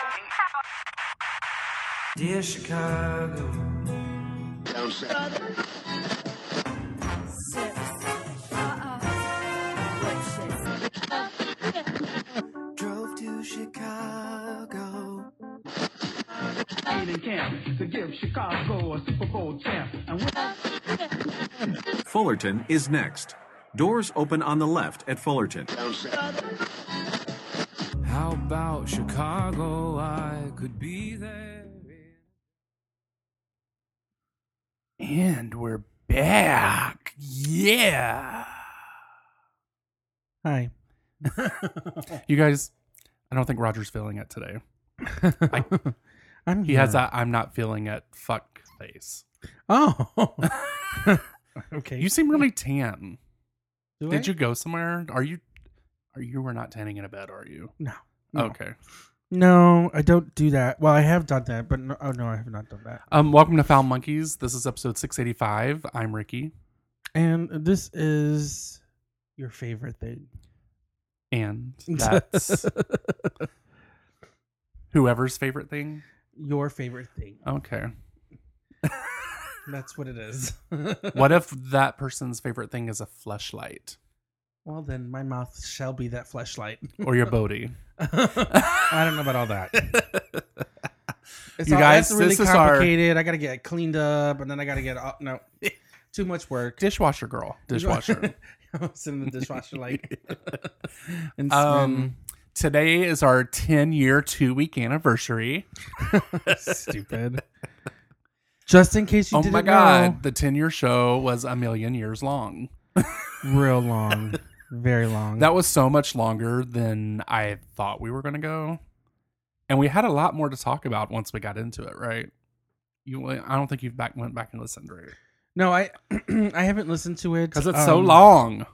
Dear Chicago. Drove to Chicago. In camp to give Chicago a Super Bowl champ. Fullerton is next. Doors open on the left at Fullerton. How about Chicago? I could be there. And we're back. Yeah. Hi. You guys, I don't think Roger's feeling it today. I'm He here. has that I'm not feeling it fuck face. Oh. Okay. You seem really tan. Do Did I? you go somewhere? You were not tanning in a bed, are you? No. Okay. No, I don't do that. Well, I have done that, but no, I have not done that. Welcome to Foul Monkeys. This is episode 685. I'm Ricky. And this is your favorite thing. And that's whoever's favorite thing. Your favorite thing. Okay. That's what it is. What if that person's favorite thing is a fleshlight? Well, then my mouth shall be that fleshlight. Or your Bodhi? I don't know about all that. You guys, that's really this is complicated. I got to get it cleaned up, and then I got to get no, too much work. Dishwasher girl. Dishwasher. Sit in the dishwasher light. And spin. Today is our 10-year, 2-week anniversary. Stupid. Just in case you Oh didn't my God. The 10-year show was a million years long. know. Real long. Very long. That was so much longer than I thought we were going to go. And we had a lot more to talk about once we got into it, right? I don't think you've went back and listened, right? No, I I haven't listened to it. Because it's so long.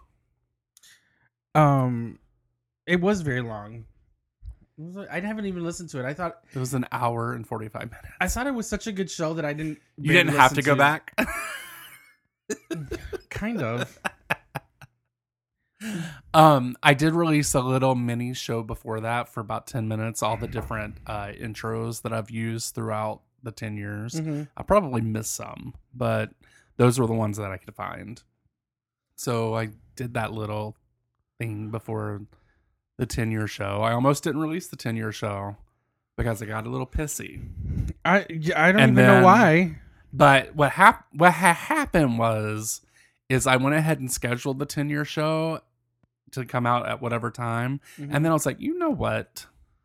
It was very long. I haven't even listened to it. I thought It was an hour and 45 minutes. I thought it was such a good show that I didn't. You didn't have to go back? Kind of. I did release a little mini show before that for about 10 minutes, all the different intros that I've used throughout the 10 years. Mm-hmm. I probably missed some, but those were the ones that I could find. So I did that little thing before the 10-year show. I almost didn't release the 10-year show because I got a little pissy. I don't even know why. But what happened was I went ahead and scheduled the 10-year show to come out at whatever time. Mm-hmm. And then I was like, you know what?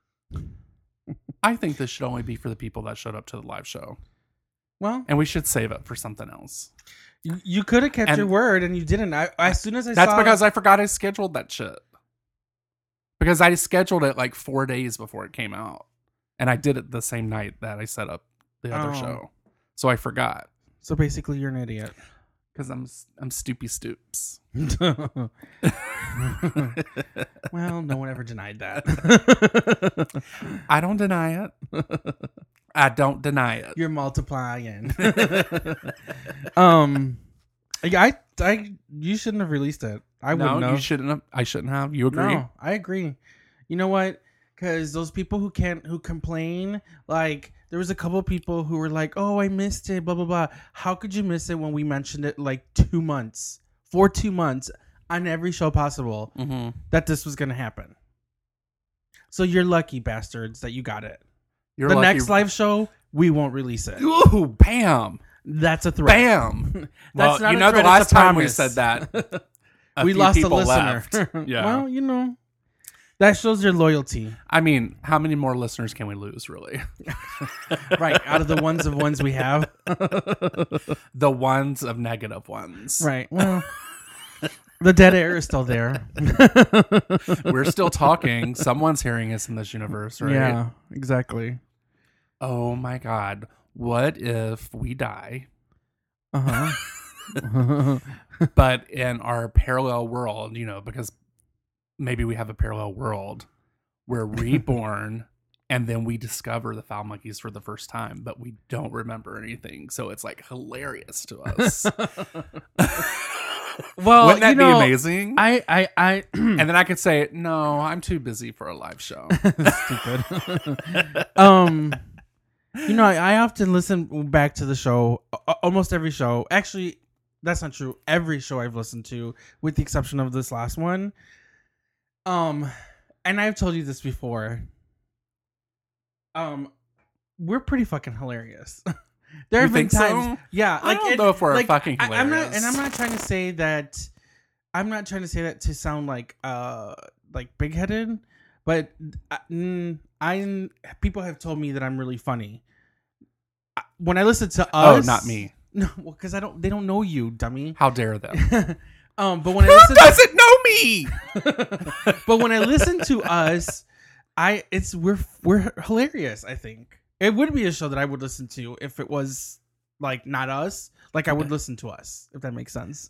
I think this should only be for the people that showed up to the live show. Well, And we should save it for something else. you could have kept And- your word and you didn't. As soon as I That's saw because I forgot I scheduled that shit. Because I scheduled it like 4 days before it came out. And I did it the same night that I set up the other Oh. show. So I forgot. So basically, you're an idiot. Because I'm Stoopy Stoops. Well, no one ever denied that. I don't deny it. I don't deny it. You're multiplying. You shouldn't have released it. I wouldn't No, have. you shouldn't have. I shouldn't have. You agree? No, I agree. You know what? Because those people who complain, like there was a couple of people who were like, "Oh, I missed it," blah blah blah. How could you miss it when we mentioned it like 2 months, for 2 months on every show possible Mm-hmm. that this was going to happen? So you're lucky, bastards, that you got it. You're The lucky. next live show, we won't release it. Ooh, bam, That's a threat. bam. That's well, not you a know, threat, the it's last a time we promise. said that, We few lost a people listener. left. Yeah. Well, you know, that shows your loyalty. I mean, how many more listeners can we lose, really? Right. Out of the ones we have. The ones of negative ones. Right. Well, the dead air is still there. We're still talking. Someone's hearing us in this universe, right? Yeah, exactly. Oh my God. What if we die, Uh-huh. but in our parallel world, because maybe we have a parallel world, we're reborn and then we discover the Foul Monkeys for the first time, but we don't remember anything. So it's like hilarious to us. Well, wouldn't that be amazing? I And And then I could say, no, I'm too busy for a live show. Stupid. You know, I often listen back to the show, almost every show. Actually, that's not true. Every show I've listened to, with the exception of this last one. And I've told you this before. We're pretty fucking hilarious. There have been times, yeah. I don't know if we're fucking hilarious. I'm not trying to say that. I'm not trying to say that to sound like big headed, but people have told me that I'm really funny. When I listen to us, not me. No, well, because they don't know you, dummy. How dare them? But when Who doesn't know me? But when I listen to us, we're hilarious. I think it would be a show that I would listen to if it was like not us. Like I would listen to us, if that makes sense.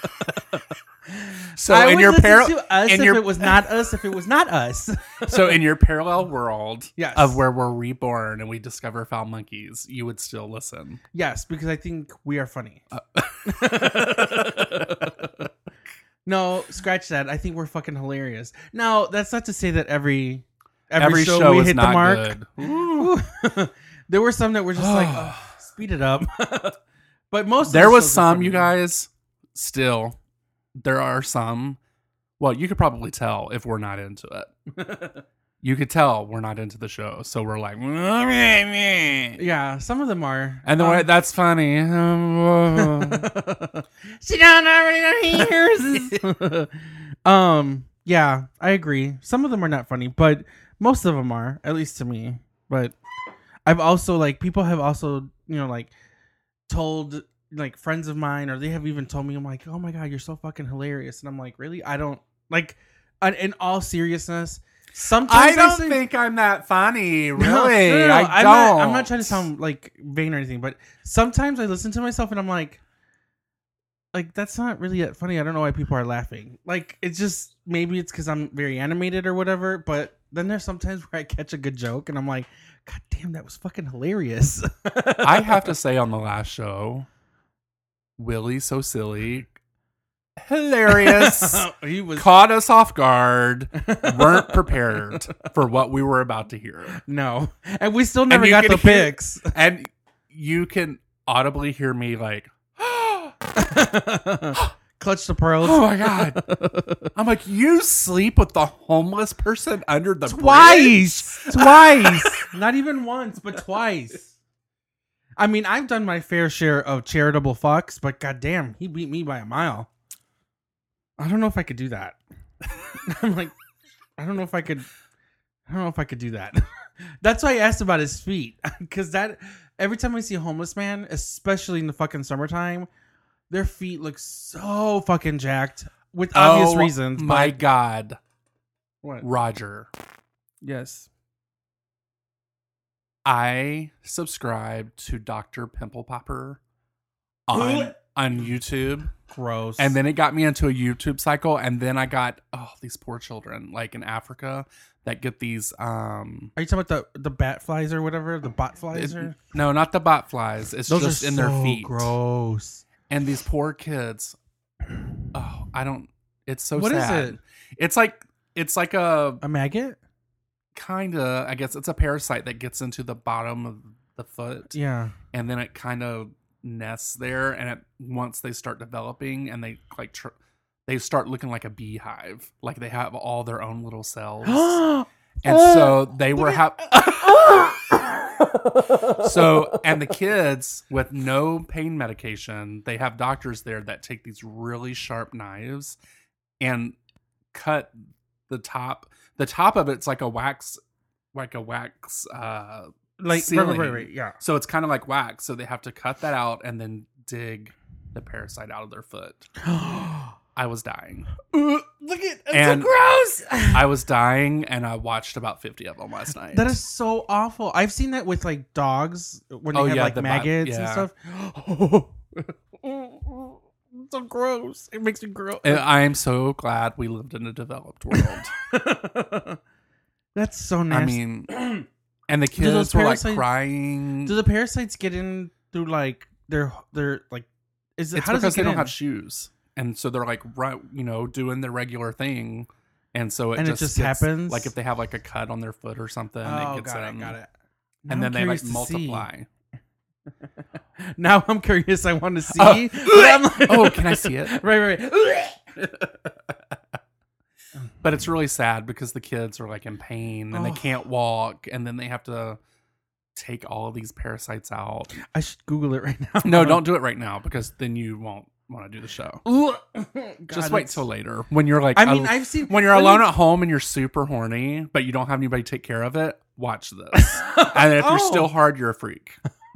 So I in would your listen to us if it was not us. If it was not us. So in your parallel world Yes. of where we're reborn and we discover foul monkeys, you would still listen. Yes, because I think we are funny. No, scratch that. I think we're fucking hilarious. Now, that's not to say that every show we is hit not the mark. good. Ooh. There were some that were just like, oh, speed it up. But most There of the was shows are some, funny. you guys, still. There are some. Well, you could probably tell if we're not into it. You could tell we're not into the show. So we're like, Yeah, some of them are. and the way that's funny. Sit down already here. Yeah, I agree. Some of them are not funny, but most of them are, at least to me. But I've also people have also, told friends of mine, or they have even told me, I'm like, oh my God, you're so fucking hilarious. And I'm like, really? I don't in all seriousness, sometimes I don't think I'm that funny, really. No, I don't. I'm not trying to sound vain or anything, but sometimes I listen to myself and I'm like, that's not really that funny. I don't know why people are laughing. It's just, maybe it's because I'm very animated or whatever. But then there's sometimes where I catch a good joke and I'm like, God damn, that was fucking hilarious. I have to say, on the last show, Willie So Silly, hilarious. He was Caught us off guard. Weren't prepared for what we were about to hear. no, and we still never you got can the hear- pics. And you can audibly hear me like, Clutch the pearls. oh my God. I'm like, you sleep with the homeless person under the bridge? Twice. Not even once, but twice. I mean, I've done my fair share of charitable fucks, but goddamn, he beat me by a mile. I don't know if I could do that. I'm like, I don't know if I could do that. That's why I asked about his feet, because every time I see a homeless man, especially in the fucking summertime, their feet look so fucking jacked with obvious reasons. My but- God. What? Roger. Yes. I subscribed to Dr. Pimple Popper on YouTube. Gross. And then it got me into a YouTube cycle. And then I got, these poor children, in Africa, that get these. Are you talking about the bat flies or whatever? The bot flies? No, not the bot flies. It's Those just are in their so feet. gross. And these poor kids. It's so What is sad. it? It's like a maggot? kind of, I guess it's a parasite that gets into the bottom of the foot. Yeah. And then it kind of nests there. And once they start developing and they they start looking like a beehive. Like they have all their own little cells. And so they were and the kids with no pain medication, they have doctors there that take these really sharp knives and cut the top. The top of it's like a wax ceiling. Right, yeah. So it's kind of like wax. So they have to cut that out and then dig the parasite out of their foot. I was dying. Look at it's And so gross. I was dying, and I watched about 50 of them last night. That is so awful. I've seen that with dogs when they have the maggots and yeah. stuff. So gross. It makes me gross. And I am so glad we lived in a developed world. That's so nasty. I mean, and the Do those kids were parasites- crying. Do the parasites get in through their is it? It's How does because it they get don't in? have shoes, and so they're doing their regular thing, And so it just gets, happens? like if they have like a cut on their foot or something, it gets got it. and Now then I'm they like curious to see. multiply. Now I'm curious. I want to see. Oh. But I'm like- Oh, can I see it? right. But it's really sad because the kids are like in pain and they Oh. can't walk, and then they have to take all of these parasites out. I should Google it right now. No, don't do it right now because then you won't want to do the show. Just wait till later when you're like. I mean, I've seen when you're alone at home and you're super horny, but you don't have anybody take care of it. Watch this, and if you're still hard, you're a freak.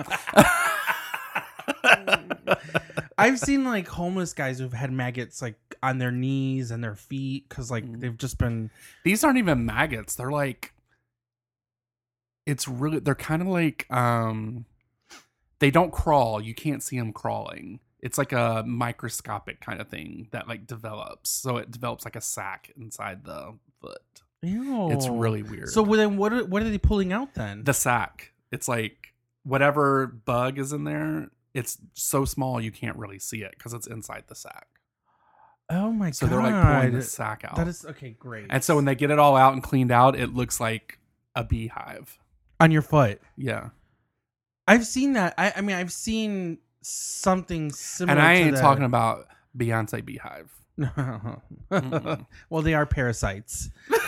I've seen like homeless guys who've had maggots like on their knees and their feet because like they've just been. These aren't even maggots. They're like. It's really. They're kind of like. They don't crawl. You can't see them crawling. It's like a microscopic kind of thing that like develops. So it develops like a sac inside the foot. Ew. It's really weird. So then, what are they pulling out then? The sac. It's like whatever bug is in there. It's so small you can't really see it because it's inside the sac. Oh my god! So they're like pulling the sac out. That is okay. Great. And so when they get it all out and cleaned out, it looks like a beehive. On your foot. Yeah. I've seen that. I mean, I've seen something similar. And I to ain't that. talking about Beyonce beehive. Well, they are parasites.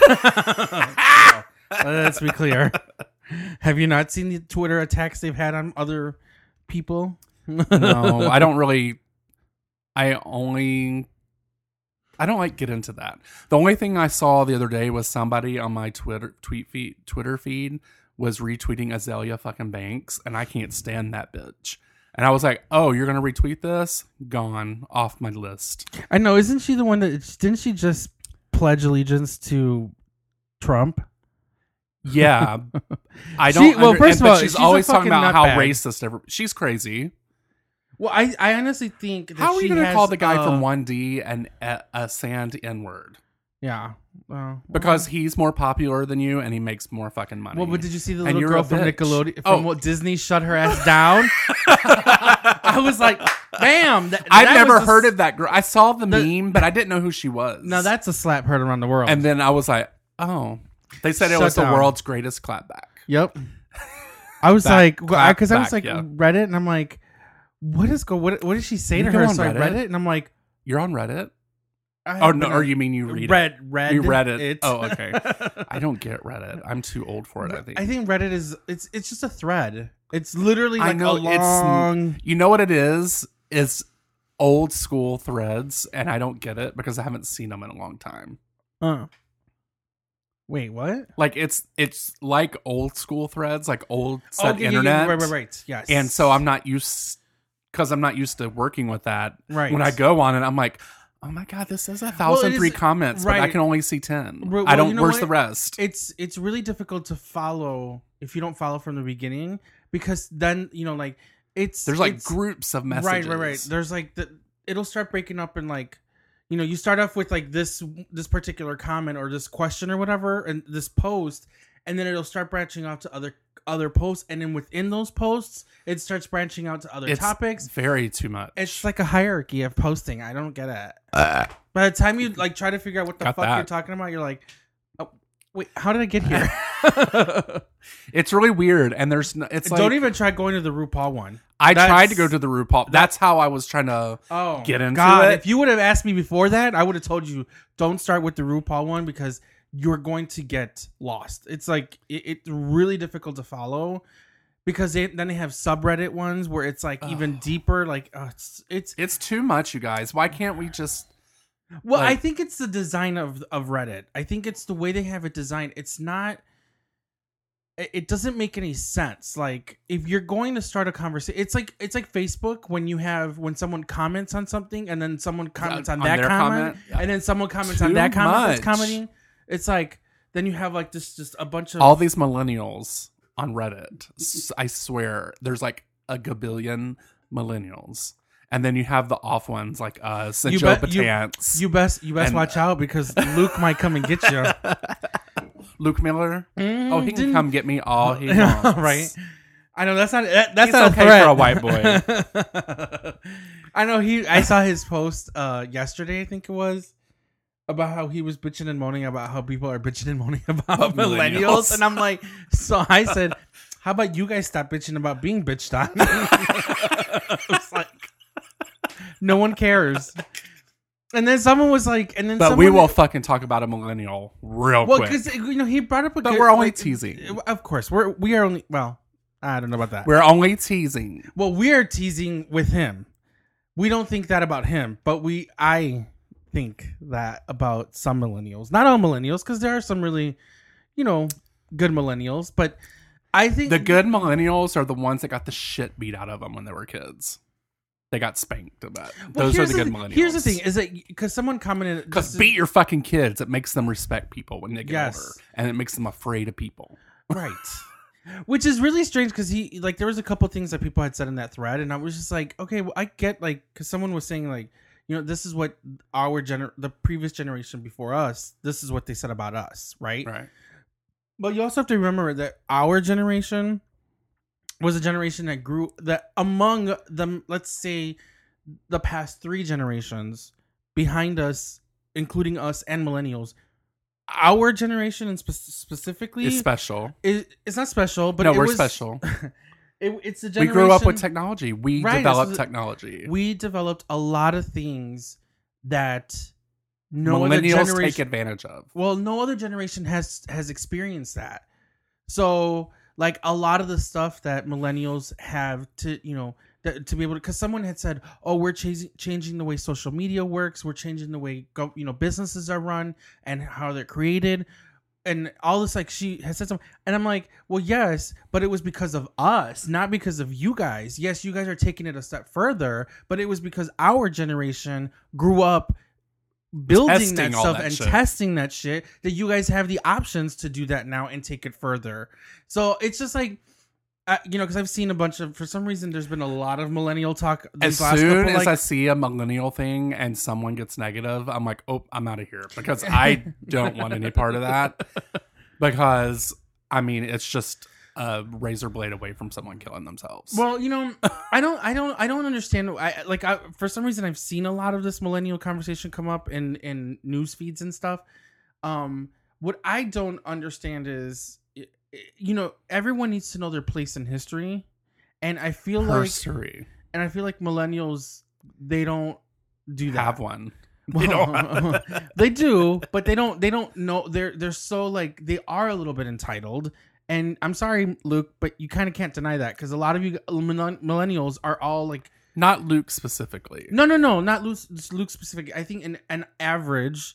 Let's be clear. Have you not seen the Twitter attacks they've had on other people? No, I don't really. I don't like get into that. The only thing I saw the other day was somebody on my Twitter feed was retweeting Azalea fucking Banks, and I can't stand that bitch. And I was like, "Oh, you're gonna retweet this? Gone off my list." I know. Isn't she the one that didn't she just pledge allegiance to Trump? Yeah, I don't. Well, first of all, she's she's a always talking fucking about how nutbag. racist. She's crazy. Well, I honestly think that How are you she gonna has, call the guy from 1D a sand N-word? Yeah. Well, Because he's more popular than you and he makes more fucking money. well, but did you see the And little you're girl a from bitch. Nickelodeon from Oh. Walt Disney shut her ass down? I was like, bam! I've that never was a heard s- of that girl. I saw the meme, but I didn't know who she was. Now that's a slap heard around the world. And then I was like, oh. They said it Shut was the down. world's greatest clapback. Yep. I was Back- like, clap because I was back, like, yeah. read it, and I'm like, what did she say You to go her? on So I read Reddit? it, and I'm like, You're on Reddit? I Oh, haven't no. been Or on- you mean you read it? read You read it. Oh, it. okay. I don't get Reddit. I'm too old for it, I think. I think Reddit is it's just a thread. It's literally I like know, a long. You know what it is? It's old school threads, and I don't get it because I haven't seen them in a long time. Wait, what? Like it's like old school threads, like old set Okay, internet. right. Yes. And so I'm not used to working with that. Right. When I go on it, I'm like, oh my god, this is 1,003 comments, but I right. can only see 10. Well, I don't. you know Where's what? the rest? It's really difficult to follow if you don't follow from the beginning, because then like There's like groups of messages. Right. There's like it'll start breaking up in like, you start off with like this particular comment or this question or whatever, and this post, and then it'll start branching out to other posts, and then within those posts, it starts branching out to other It's topics. very too much. It's like a hierarchy of posting. I don't get it. By the time you like try to figure out what the Got fuck that. you're talking about, you're like, oh, wait, how did I get here? It's really weird, and there's no, it's like Don't even try going to the RuPaul one. I That's- tried to go to the RuPaul. That's how I was trying to get into God, it. if you would have asked me before that, I would have told you don't start with the RuPaul one because you're going to get lost. It's like it's really difficult to follow because then they have subreddit ones where it's like even deeper. Like It's too much, you guys. Why can't we just? well, like- I think it's the design of Reddit. I think it's the way they have it designed. It's not. It doesn't make any sense. Like if you're going to start a conversation, it's like Facebook when someone comments on something and then someone comments on that their comment, comment? and then someone comments on Too that comment that's much. commenting. It's like then you have like this just a bunch of All these millennials on Reddit. I swear, there's like a gabillion millennials, and then you have the off ones like us and You Joe bet- you- Batance. You best And- watch out because Luke might come and get you. Luke Miller. Oh, he can didn't- come get me all he wants. Right? I know that's that's He's not okay a threat for a white boy. I know I saw his post yesterday, I think it was, about how he was bitching and moaning about how people are bitching and moaning about Millennials. millennials. And I'm like, so I said, how about you guys stop bitching about being bitched on? I was like, no one cares. And then someone was like, But we will fucking talk about a millennial real well, quick. because he brought up a But good, we're only like, teasing. Of course, we are only. Well, I don't know about that. We're only teasing. Well, we are teasing with him. We don't think that about him, but I think that about some millennials. Not all millennials, because there are some really, good millennials. But I think The good millennials are the ones that got the shit beat out of them when they were kids. They got spanked about. Well, Those are here's the good millennials. Here's the thing: is that because someone commented, Because beat your fucking kids. It makes them respect people when they get Yes. older, and it makes them afraid of people. right. Which is really strange because there was a couple things that people had said in that thread, and I was just like, okay, well, I get because someone was saying like, this is what the previous generation before us, this is what they said about us, right? Right. But you also have to remember that our generation was a generation that among them, let's say, the past 3 generations behind us, including us and millennials. Our generation and specifically It's special. It's not special, but No, we're special. It's the We generation. grew up with technology. We Right, developed so technology. We developed a lot of things that no other Millennials generation take advantage of. Well, no other generation has experienced that. So, like a lot of the stuff that millennials have to be able to, because someone had said, "Oh, we're changing the way social media works. We're changing the way businesses are run and how they're created." And all this, like, she has said something, and I'm like, well, yes, but it was because of us, not because of you guys. Yes, you guys are taking it a step further, but it was because our generation grew up building Testing that all stuff that and shit. testing that shit, that you guys have the options to do that now and take it further. So it's just like, because I've seen a bunch of, for some reason, there's been a lot of millennial talk. As soon as I see a millennial thing and someone gets negative, I'm like, oh, I'm out of here, because I don't want any part of that. Because it's just a razor blade away from someone killing themselves. Well, I don't understand. For some reason, I've seen a lot of this millennial conversation come up in news feeds and stuff. What I don't understand is, everyone needs to know their place in history, and I feel Herstory. like millennials, they don't do that. Have one. Well, they do, but they don't know. They're so like, they are a little bit entitled. And I'm sorry, Luke, but you kind of can't deny that, because a lot of you millennials are all like, Not Luke specifically. no, not Luke specific. I think in an average,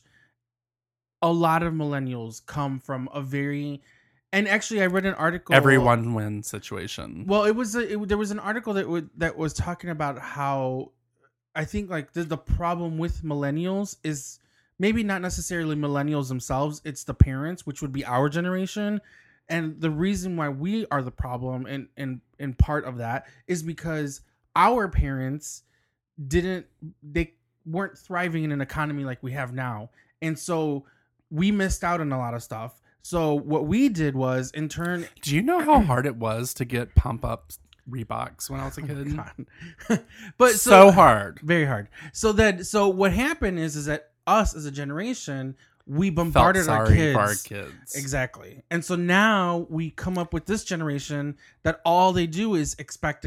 a lot of millennials come from a very, and actually I read an article. Everyone win situation. Well, there was an article that was talking about how, I think like the problem with millennials is maybe not necessarily millennials themselves. It's the parents, which would be our generation. And the reason why we are the problem in part of that is because our parents they weren't thriving in an economy like we have now. And so we missed out on a lot of stuff. So what we did was, in turn... Do you know how hard it was to get pump up Reeboks when I was a kid? But so hard. Very hard. So what happened is that us as a generation, we bombarded Felt our sorry kids. for our kids. Exactly. And so now we come up with this generation that all they do is expect,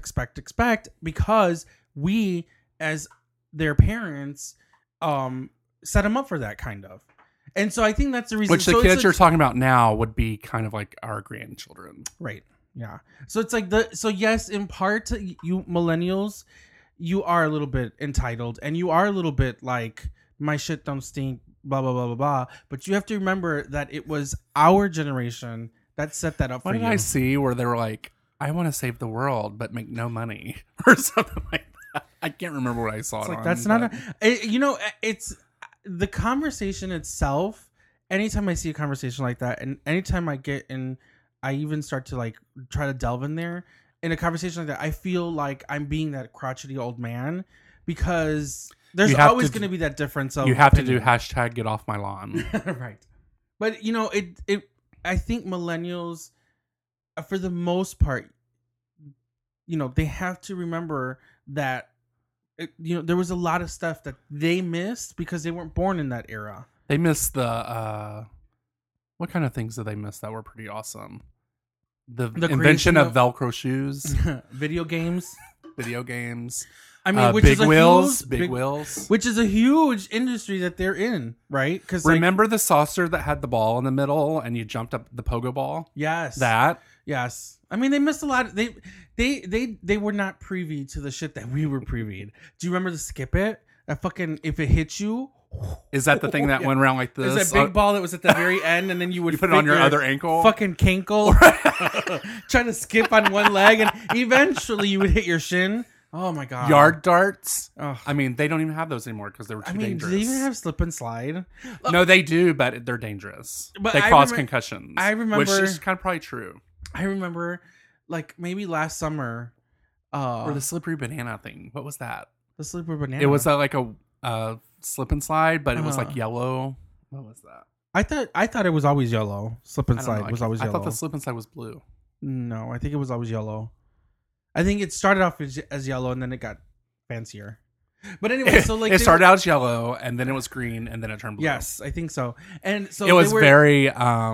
because we, as their parents, set them up for that kind of. And so I think that's the reason. Which the kids you're talking about now would be kind of like our grandchildren. Right. Yeah. So it's like yes, in part, you millennials, you are a little bit entitled, and you are a little bit like, my shit don't stink, blah, blah, blah, blah, blah. But you have to remember that it was our generation that set that up What for did you. I see where they were like, I want to save the world, but make no money or something like that? I can't remember what I saw. It's it like, on, that's not it's the conversation itself. Anytime I see a conversation like that, and anytime I get in, I even start to like try to delve in there in a conversation like that, I feel like I'm being that crotchety old man, because there's always going to be that difference of you have opinion. to do hashtag get off my lawn. Right. But I think millennials, for the most part, they have to remember that there was a lot of stuff that they missed because they weren't born in that era. They missed the what kind of things did they miss that were pretty awesome? The invention of Velcro shoes, video games. I mean, which big is a wheels, huge, big wheels. which is a huge industry that they're in, right? Because remember the saucer that had the ball in the middle, and you jumped up the pogo ball. Yes, That. Yes, I mean they missed a lot. They were not privy to the shit that we were privy. Do you remember the skip it? That fucking if it hits you. Is that the thing that went around like this? There's that big ball that was at the very end, and then you would put it on your other ankle, fucking cankle, trying to skip on one leg, and eventually you would hit your shin. Oh my god! Yard darts. Ugh. I mean, they don't even have those anymore because they were too dangerous. Do they even have slip and slide? No, they do, but they're dangerous. But they I cause remem- concussions. I remember- which is kind of probably true. I remember, like maybe last summer, Or the slippery banana thing. What was that? the slippery banana. It was like a slip and slide, but it was like Uh-huh. yellow. What was that? I thought it was always yellow. Slip and I don't know. slide was always yellow. I thought the slip and slide was blue. No, I think it was always yellow. I think it started off as yellow and then it got fancier. But anyway, so like it started out as yellow, and then it was green, and then it turned blue. Yes, I think so. And so it was they were, very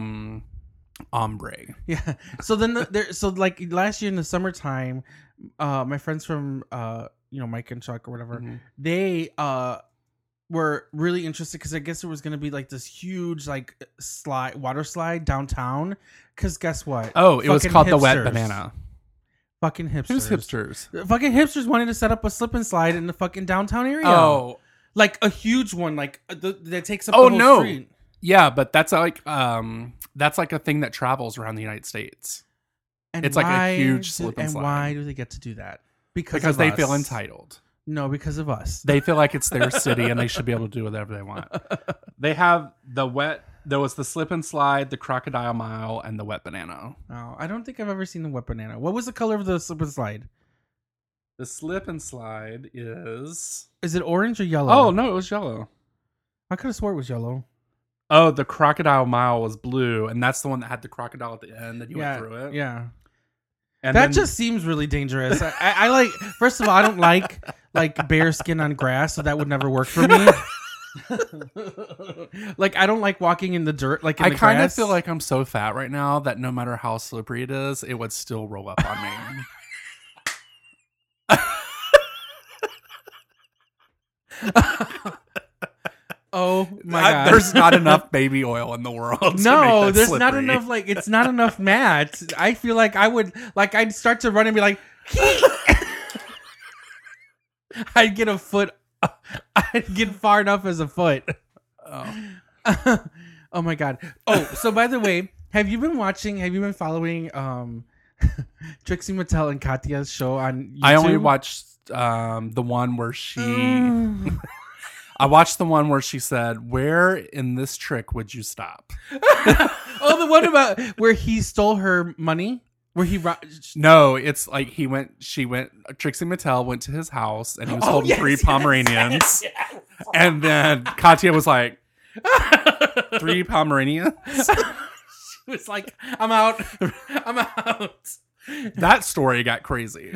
ombre. yeah. So then so like last year in the summertime, my friends from Mike and Chuck or whatever, Mhm. they were really interested because I guess there was gonna be like this huge like water slide downtown. Because guess what? Oh, it was Fucking called the wet hipsters. banana. Fucking hipsters. Who's hipsters? Fucking hipsters wanted to set up a slip and slide in the fucking downtown area. Oh, like a huge one, like that takes up Oh, the whole no. street. yeah, but that's like a thing that travels around the United States And It's like a why huge do- slip and And slide. why do they get to do that? Because because of they us. feel entitled. No, because of us. They feel like it's their city and they should be able to do whatever they want. They have there was the slip and slide, the crocodile mile, and the wet banana. Oh, I don't think I've ever seen the wet banana. What was the color of the slip and slide? The slip and slide is... Is it orange or yellow? Oh, no, it was yellow. I could have swore it was yellow. Oh, the crocodile mile was blue, and that's the one that had the crocodile at the end that you went through it. Yeah. And That then- just seems really dangerous. I like. First of all, I don't like bear skin on grass, so that would never work for me. Like I don't like walking in the dirt. Like in I the kind of grass. feel like I'm so fat right now that no matter how slippery it is, it would still roll up on me. Oh my god! There's not enough baby oil in the world. to make No, that there's not slippery. enough. Like it's not enough mats. I feel like I would. Like I'd start to run and be like, I'd get a foot. I'd get far enough as a foot. Oh. Oh my god. Oh, so by the way, have you been following Trixie Mattel and Katya's show on YouTube? I only watched the one where she. I watched the one where she said, "Where in this trick would you stop?" Oh, the one about where he stole her money? Where he No, it's like Trixie Mattel went to his house and he was holding yes, 3 yes, Pomeranians. And then Katya was like, 3 Pomeranians? She was like, I'm out. I'm out. That story got crazy.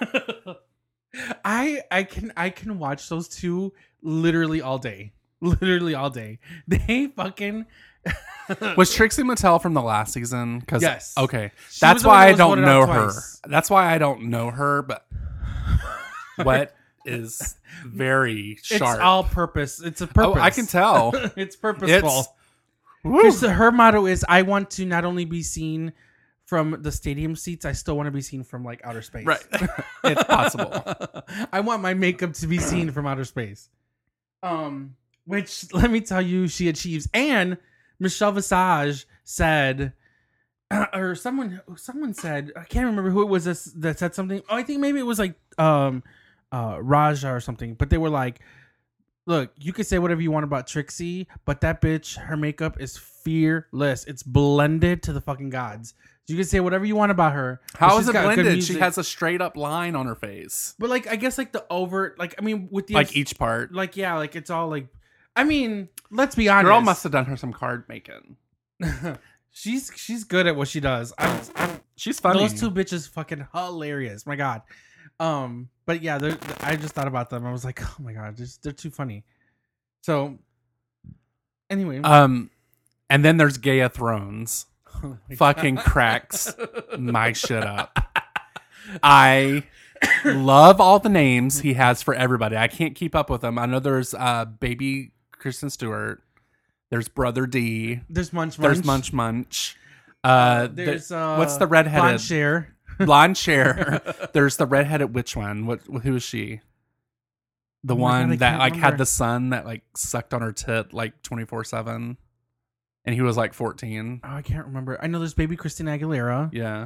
I can watch those two literally all day. Literally all day. They fucking Was Trixie Mattel from the last season? Yes. Okay. She That's was the one why that I was don't voted know out her. twice. That's why I don't know her, but what is very it's sharp. all purpose. It's a purpose. Oh, I can tell. It's purposeful. Woo. Because her motto is I want to not only be seen from the stadium seats, I still want to be seen from like outer space. Right. It's possible. I want my makeup to be seen from outer space. Which let me tell you, she achieves. And Michelle Visage said, or someone said, I can't remember who it was that said something. Oh, I think maybe it was like Raja or something. But they were like, look, you can say whatever you want about Trixie, but that bitch, her makeup is fearless. It's blended to the fucking gods. You can say whatever you want about her. How but is she's it got good blended? music. She has a straight up line on her face. But like, I guess like the overt, like, I mean, with the Like each part. like, yeah, like it's all like, I mean, let's be honest. Girl must have done her some card making. she's good at what she does. She's funny. Those two bitches fucking hilarious. My God. But yeah, I just thought about them. I was like, oh my god, they're too funny. So anyway, And then there's Gay of Thrones. oh my Fucking cracks my shit up. I love all the names he has for everybody. I can't keep up with them. I know there's baby Kristen Stewart. There's Brother D. There's Munch. There's Munch Munch. There's what's the redheaded? Blonde Cher. Blonde Cher. There's the redheaded witch one. Who is she? The Oh my one God, I that can't like remember. had the son that like sucked on her tit like 24/7, and he was like 14. Oh, I can't remember. I know there's baby Christina Aguilera. Yeah.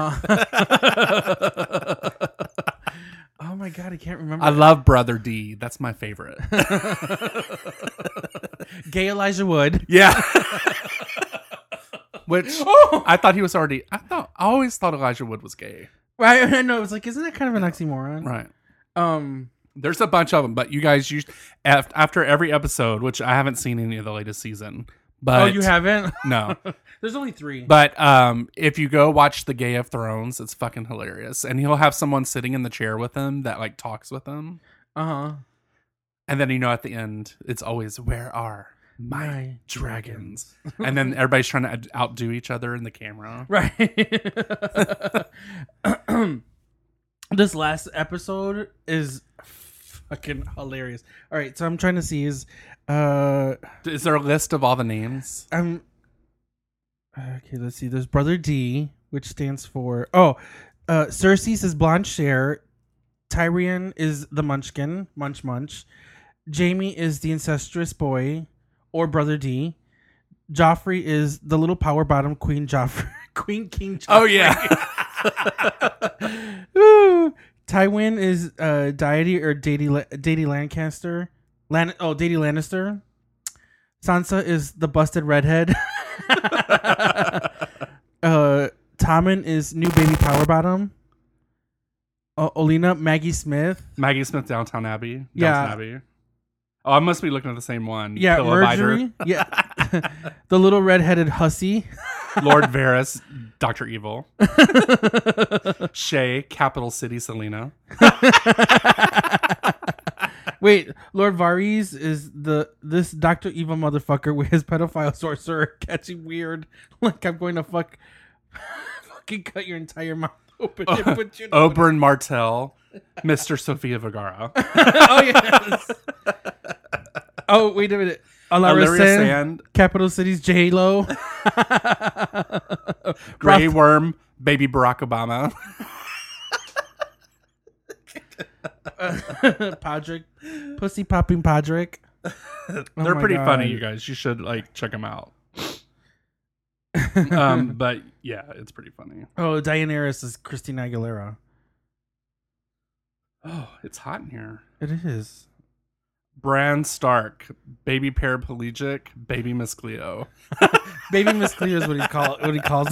Oh my god, I can't remember. I love Brother D. That's my favorite. Gay Elijah Wood. Yeah. Which I thought he was already. I always thought Elijah Wood was gay. Right, I know. It's like, isn't that kind of an oxymoron? Right. There's a bunch of them, but you guys after every episode, which I haven't seen any of the latest season. But oh, you haven't? No. There's only 3. But if you go watch the Gay of Thrones, it's fucking hilarious, and he'll have someone sitting in the chair with him that like talks with him, Uh-huh. and then at the end, it's always "Where are my dragons?" And then everybody's trying to outdo each other in the camera. Right. This last episode is fucking hilarious. All right, so I'm trying to see is there a list of all the names? okay, let's see. There's Brother D, which stands for Cersei says Blonde Cher. Tyrion is the Munchkin, Munch. Jamie is the incestuous boy, or Brother D. Joffrey is the little power bottom Queen Joffrey. Queen King Joffrey. Oh yeah. Woo. Tywin is Deity or Deity Lancaster. Deity Lannister. Sansa is the busted redhead. Tommen is new baby power bottom. Olena, Maggie Smith. Maggie Smith, Downton Abbey. Yeah. Abbey. Oh, I must be looking at the same one. Yeah, Philip Marjorie. Yeah. The little redheaded hussy. Lord Varys, Dr. Evil. Shay, Capital City Selena. Wait, Lord Varys is this Dr. Evil motherfucker with his pedophile sorcerer catching weird. Like, I'm going to fucking cut your entire mouth open and put you in Oberyn Martell, Mr. Sofia Vergara. Oh, yes. Oh, wait a minute. Alara Sand, Capital City's J-Lo. Grey Worm, Baby Barack Obama. Podrick. Pussy Popping Podrick. They're pretty funny, you guys. You should check them out. But yeah, it's pretty funny. Oh, Daenerys is Christina Aguilera. Oh, it's hot in here. It is. Bran Stark, Baby Paraplegic, Baby Miss Cleo. Baby Miss Cleo is what he calls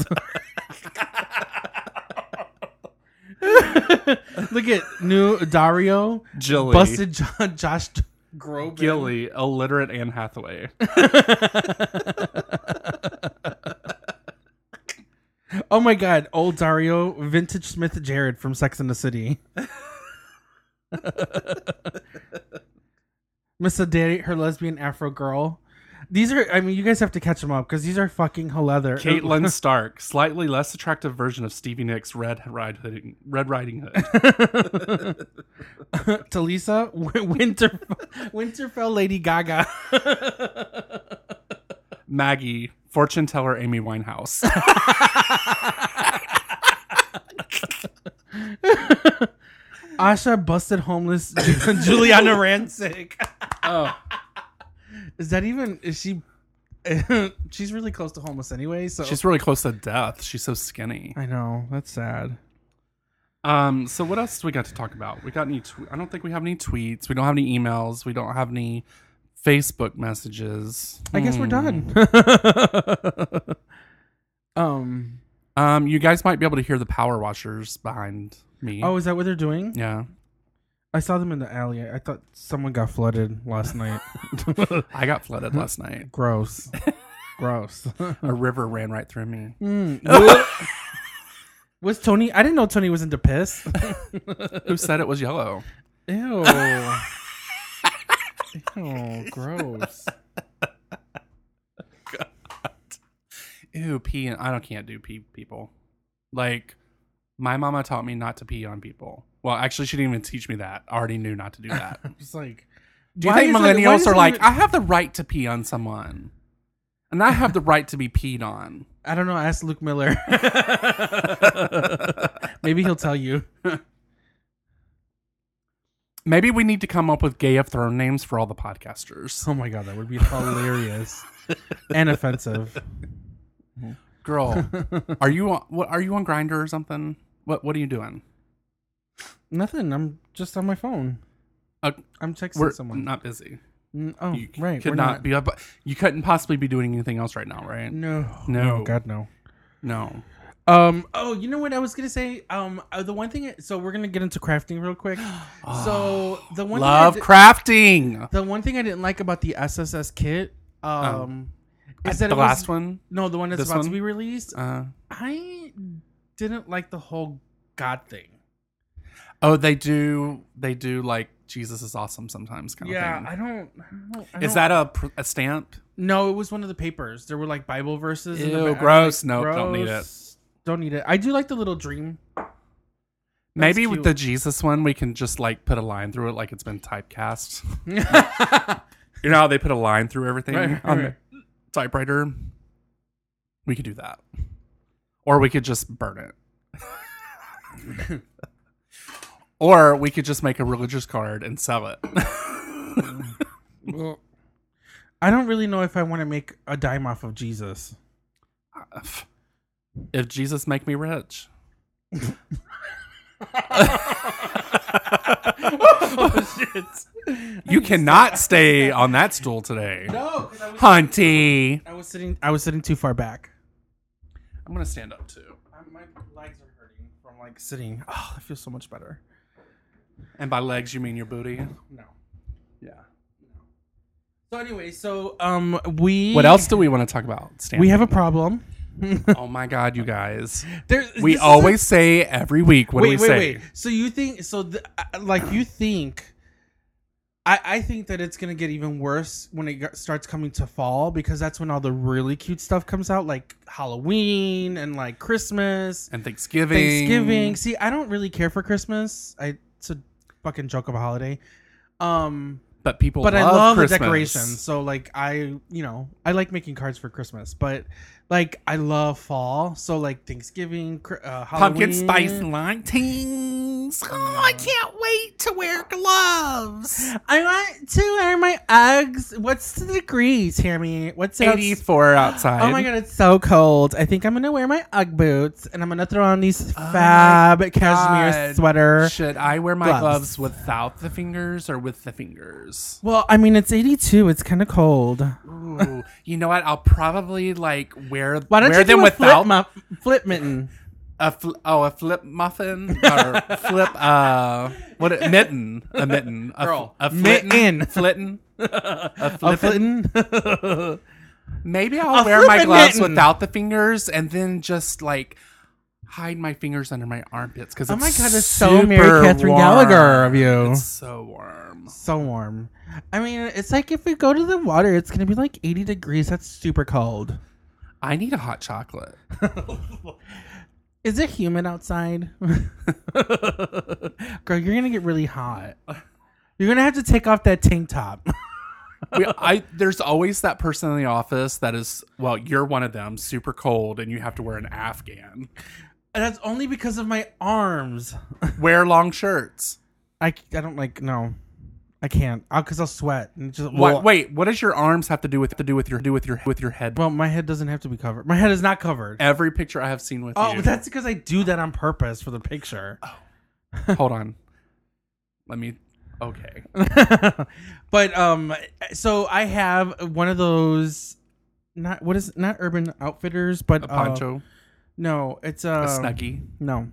Look at new Dario, Jilly, busted Josh Groban, Gilly, illiterate Anne Hathaway. Oh my god, old Dario, vintage Smith Jared from Sex and the City. Miss Adari, her lesbian Afro girl. These are, I mean, you guys have to catch them up because these are fucking leather. Caitlin Stark, slightly less attractive version of Stevie Nicks' Red Riding Hood. Talisa, Winterfell Lady Gaga. Maggie, fortune teller Amy Winehouse. Asha, busted homeless Juliana Rancic. Oh, Is she? She's really close to homeless anyway. So she's really close to death. She's so skinny. I know, that's sad. So what else do we got to talk about? We got any? I don't think we have any tweets. We don't have any emails. We don't have any Facebook messages. I guess we're done. You guys might be able to hear the power washers behind me. Oh, is that what they're doing? Yeah. I saw them in the alley. I thought someone got flooded last night. I got flooded last night. Gross. Gross. A river ran right through me. Was Tony? I didn't know Tony was into piss. Who said it was yellow? Ew. Ew, gross. Ew, pee. I can't do pee people. Like, my mama taught me not to pee on people. Well, actually, she didn't even teach me that. I already knew not to do that. It's like, Do you why think is it- why millennials is are it like, even- I have the right to pee on someone, and I have the right to be peed on? I don't know. Ask Luke Miller. Maybe he'll tell you. Maybe we need to come up with Gay of Throne names for all the podcasters. Oh my god, that would be hilarious and offensive. Girl, are you on Grindr or something? What are you doing? Nothing. I'm just on my phone. Uh, I'm texting We're someone. not busy. Oh, You right. could we're not be up. You couldn't possibly be doing anything else right now, right? No. No. Oh, God, no. No. Oh, you know what I was gonna say? The one thing. So we're gonna get into crafting real quick. So the one Love thing crafting. the one thing I didn't like about the SSS kit, is that The it last was, one. No, the one that's This about to one? be released. Uh, I didn't like the whole God thing. oh, they do like Jesus is awesome sometimes kind of thing. I don't. Is that a stamp? No, it was one of the papers. There were like Bible verses. in the Ew, back. gross. I'm like, Nope, don't need it. gross. Don't need it. I do like the little dream. Maybe cute. with the Jesus one, we can just like put a line through it like it's been typecast. You know how they put a line through everything Right, on right. the typewriter? We could do that. Or we could just burn it. Or we could just make a religious card and sell it. Well, I don't really know if I want to make a dime off of Jesus. If Jesus make me rich. Oh shit! You cannot stay on that stool today. No, Hunty. I was sitting too far back. I'm going to stand up too. My legs are hurting from like sitting. Oh, that feels so much better. And by legs, you mean your booty? No. Yeah. So anyway, we What else do we want to talk about? We have a problem. Oh my God, you guys. this We is always say every week, what do we say? Wait. So you think I think that it's gonna get even worse when it starts coming to fall, because that's when all the really cute stuff comes out, like Halloween and like Christmas, And Thanksgiving. See, I don't really care for Christmas. It's a fucking joke of a holiday. But people But I love love Christmas. the decorations. So like I like making cards for Christmas, but like I love fall. So like Thanksgiving, Halloween. Pumpkin spice lanterns. Oh, I can't wait to wear gloves. I want to wear my Uggs. What's the degrees, Tammy? What's it? 84 outside. Oh my god, it's so cold. I think I'm gonna wear my Ugg boots and I'm gonna throw on these Oh fab my cashmere God. sweater. Should I wear my gloves. gloves without the fingers or with the fingers? Well, I mean it's 82. It's kind of cold. Ooh, you know what? I'll probably like wear Why don't wear you them do a without flip mitten? a flip muffin or flip mitten, a mitten, Girl, a flitten, mitten. a A flippin'. flitten? Maybe I'll A wear my flippin' gloves mitten. without the fingers and then just like hide my fingers under my armpits because Oh my god, it's so Mary super Catherine warm. Gallagher of you. It's so warm. So warm. I mean, it's like if we go to the water, it's gonna be like 80 degrees. That's super cold. I need a hot chocolate. Is it humid outside? Girl, you're gonna get really hot. You're gonna have to take off that tank top. There's always that person in the office that is, well, you're one of them, super cold, and you have to wear an Afghan. And that's only because of my arms. Wear long shirts. I don't like, no. I can't. Because I'll sweat. And just, Wait, what does your arms have to do with your head? Well, my head doesn't have to be covered. My head is not covered. Every picture I have seen with Oh, you. but that's because I do that on purpose for the picture. Hold on. Let me. Okay. But so I have one of those, not Urban Outfitters, but A poncho, no, it's a Snuggie. No.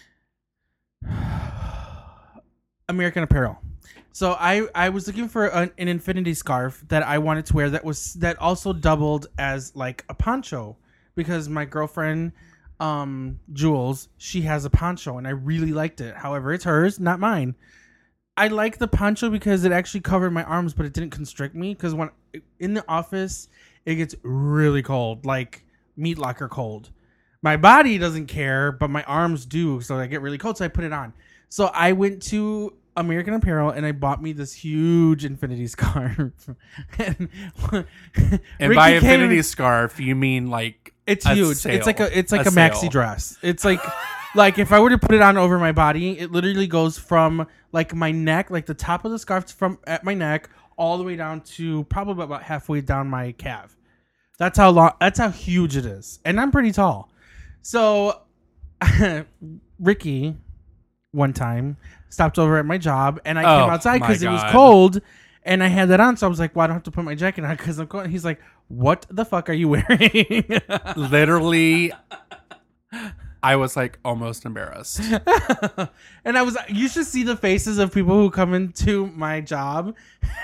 American Apparel. So I was looking for an infinity scarf that I wanted to wear that also doubled as like a poncho, because my girlfriend Jules, she has a poncho, and I really liked it. However, it's hers, not mine. I like the poncho because it actually covered my arms, but it didn't constrict me. Because when in the office, it gets really cold, like meat locker cold. My body doesn't care, but my arms do, so I get really cold. So I put it on. So I went to American Apparel and I bought me this huge infinity scarf. and by infinity scarf, you mean like it's a huge. sail. It's like a A maxi sail. dress. It's like like if I were to put it on over my body, it literally goes from like my neck, like the top of the scarf from at my neck, all the way down to probably about halfway down my calf. That's how long. That's how huge it is, and I'm pretty tall. So Ricky, one time, stopped over at my job, and I came outside because it was cold, and I had that on. So I was like, "Well, I don't have to put my jacket on because I'm cold." He's like, "What the fuck are you wearing?" Literally, I was like almost embarrassed. And I was. You should see the faces of people who come into my job.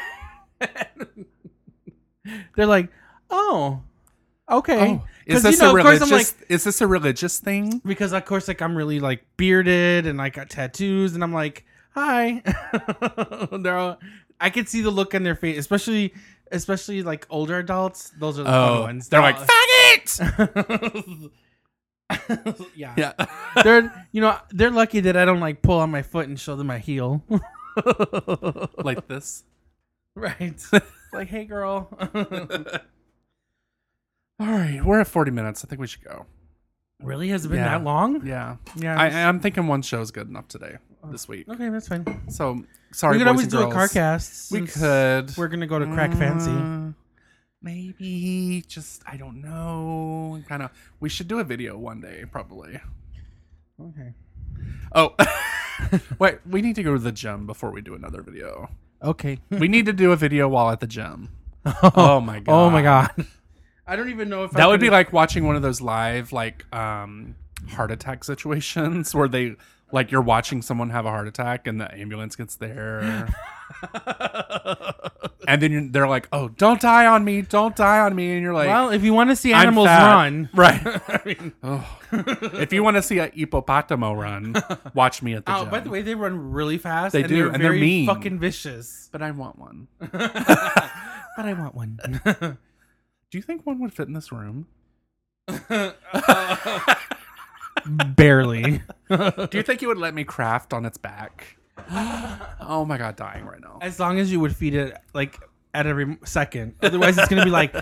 They're like, "Oh, okay." Oh, is 'Cause, this you know, a of course, I'm religious? like, Is this a religious thing? because of course, like I'm really like bearded and like got tattoos, and I'm like, "Hi." They're all, I can see the look on their face, especially like older adults. Those are the fun ones. They're like, all- faggot! yeah. Yeah. They're lucky that I don't like pull on my foot and show them my heel. Like this. Right. Like, hey, girl. All right, we're at 40 minutes. I think we should go. Really? Has it been Yeah. that long? Yeah. Yeah. I'm thinking one show's good enough today, this week. Okay, that's fine. So, sorry, We could boys always and do a girls. car cast. We since could. We're going to go to Crack Fancy. Maybe. Just, I don't know. Kind of. We should do a video one day, probably. Okay. Oh. Wait, we need to go to the gym before we do another video. Okay. We need to do a video while at the gym. Oh, my God. Oh, my God. I don't even know if That would be like watching one of those live, like, heart attack situations where they, like, you're watching someone have a heart attack and the ambulance gets there. And then they're like, oh, don't die on me. Don't die on me. And you're like, well, if you want to see I'm animals fat. run. Right. I mean, If you want to see a hippopotamo run, watch me at the gym. by the way, they run really fast. They do, and they're very mean. fucking vicious. But I want one. But I want one. Do you think one would fit in this room? Barely. Do you think you would let me craft on its back? Oh my God, dying right now. As long as you would feed it like at every second. Otherwise it's gonna be like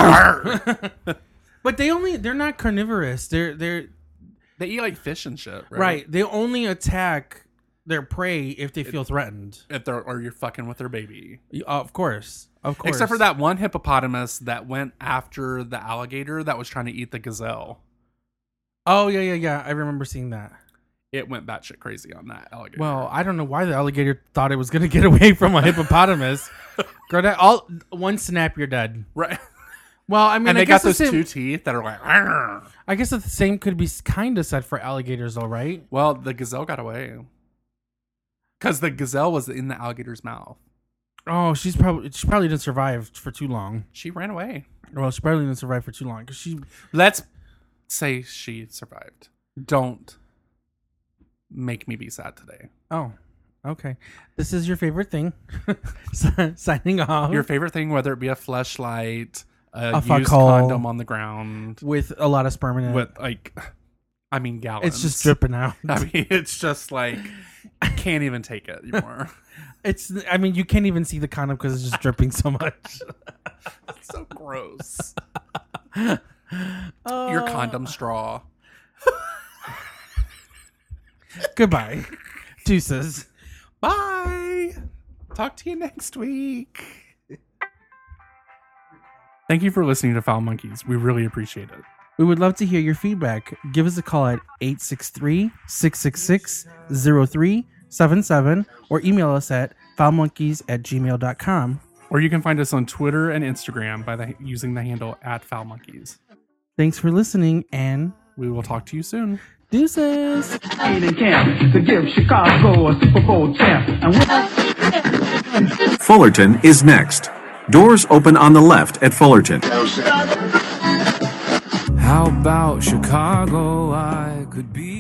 But they're not carnivorous. They're They eat like fish and shit, right? right. They only attack their prey if they feel threatened. Or you're fucking with their baby. Of course. Except for that one hippopotamus that went after the alligator that was trying to eat the gazelle. Oh yeah. I remember seeing that. It went batshit crazy on that alligator. Well, I don't know why the alligator thought it was gonna get away from a hippopotamus. Girl, one snap, you're dead. right. Well, I mean, And I they got guess those two teeth that are like, "Arr." I guess the same could be kind of said for alligators, though, right? Well, the gazelle got away. Because the gazelle was in the alligator's mouth. Oh, she probably didn't survive for too long. She ran away. Well, she probably didn't survive for too long because she. Let's say she survived. Don't make me be sad today. Oh, okay. This is your favorite thing. Signing off. Your favorite thing, whether it be a fleshlight, a fuck used hole. condom on the ground, with a lot of sperm in it. with gallons. It's just dripping out. I mean, it's just like I can't even take it anymore. You can't even see the condom because it's just dripping so much. It's so gross. Your condom straw. Goodbye. Deuces. Bye. Talk to you next week. Thank you for listening to Foul Monkeys. We really appreciate it. We would love to hear your feedback. Give us a call at 863-666-0377 or email us at foulmonkeys@gmail.com. Or you can find us on Twitter and Instagram by using the handle @FoulMonkeys. Thanks for listening and We will talk to you soon. deuces. Training camp to give Chicago a Super Bowl champ. And Fullerton is next. Doors open on the left at Fullerton. How about Chicago? I could be